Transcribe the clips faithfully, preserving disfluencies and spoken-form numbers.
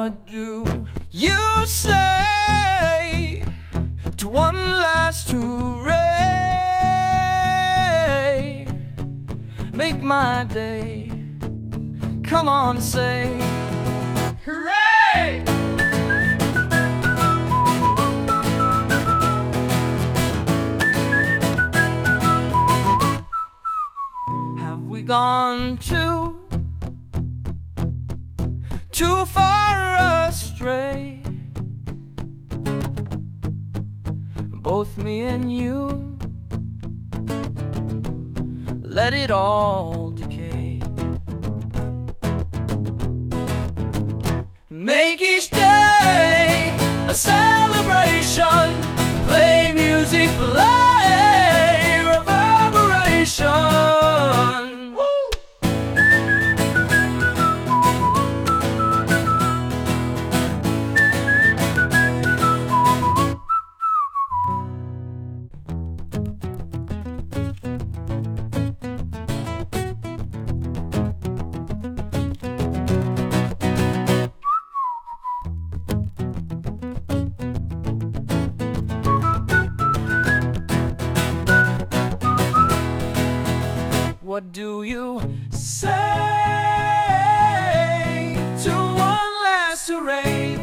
What do you say to one last hooray? Make my day. Come on, say hooray! Have we gone too too far astray? Both me and you, let it all decay. Make each day a celebration. Play music, play reverberation. Woo! What do you say to one last hooray?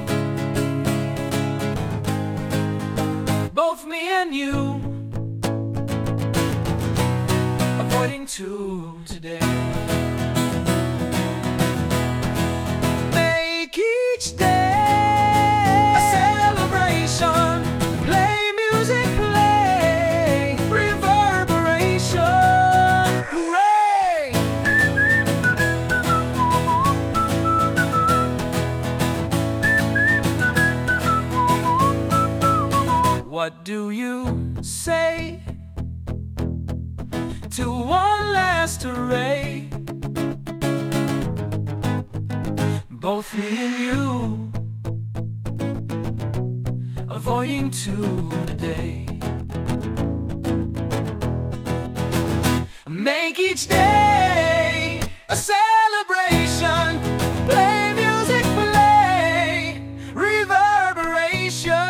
Both me and you, avoiding two today. Make each day a celebration. Play music, play reverberation. What do you say to one last hooray? Both me and you, avoiding two today. Make each day a celebration. Play music, play reverberation.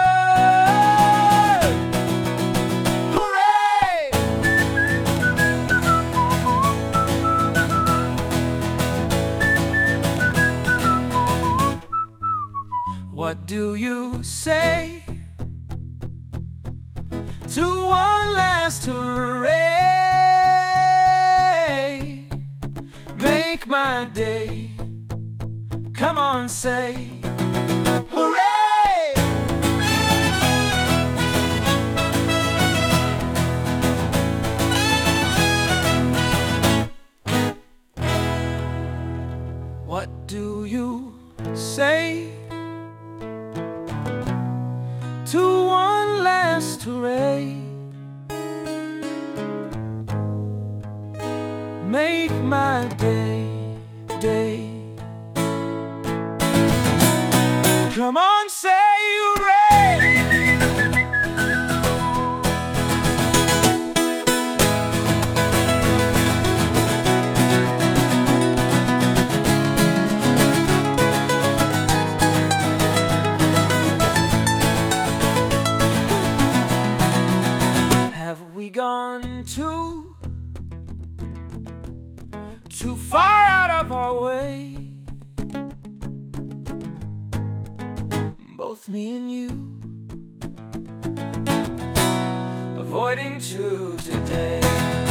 What do you say to one last hooray? Make my day. Come on, say hooray! What do you say to one last hooray? Make my day, day. Come on, say hooray! Have we gone too, too far out of our way? Both me and you, avoiding two today.